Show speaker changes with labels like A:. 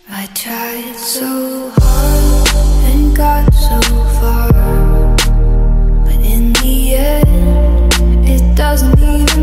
A: I tried so hard and got so far, but in the end, it doesn't even